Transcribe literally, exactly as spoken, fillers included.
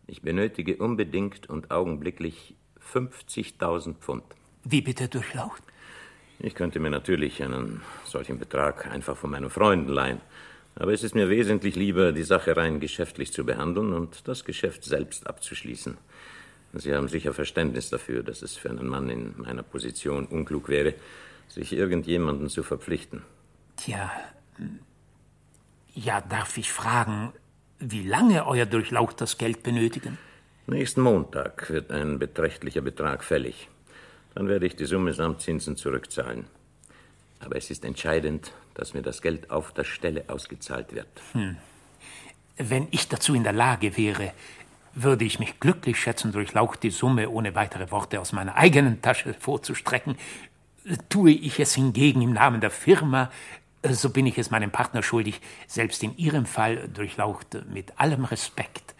Ich benötige unbedingt und augenblicklich fünfzigtausend Pfund. Wie bitte, Durchlaucht? Ich könnte mir natürlich einen solchen Betrag einfach von meinen Freunden leihen. Aber es ist mir wesentlich lieber, die Sache rein geschäftlich zu behandeln und das Geschäft selbst abzuschließen. Sie haben sicher Verständnis dafür, dass es für einen Mann in meiner Position unklug wäre, sich irgendjemanden zu verpflichten. Tja, ja, darf ich fragen, wie lange euer Durchlaucht das Geld benötigen? Nächsten Montag wird ein beträchtlicher Betrag fällig. Dann werde ich die Summe samt Zinsen zurückzahlen. Aber es ist entscheidend, dass mir das Geld auf der Stelle ausgezahlt wird. Hm. Wenn ich dazu in der Lage wäre, würde ich mich glücklich schätzen, Durchlaucht die Summe ohne weitere Worte aus meiner eigenen Tasche vorzustrecken. Tue ich es hingegen im Namen der Firma, so bin ich es meinem Partner schuldig, selbst in Ihrem Fall, Durchlaucht, mit allem Respekt,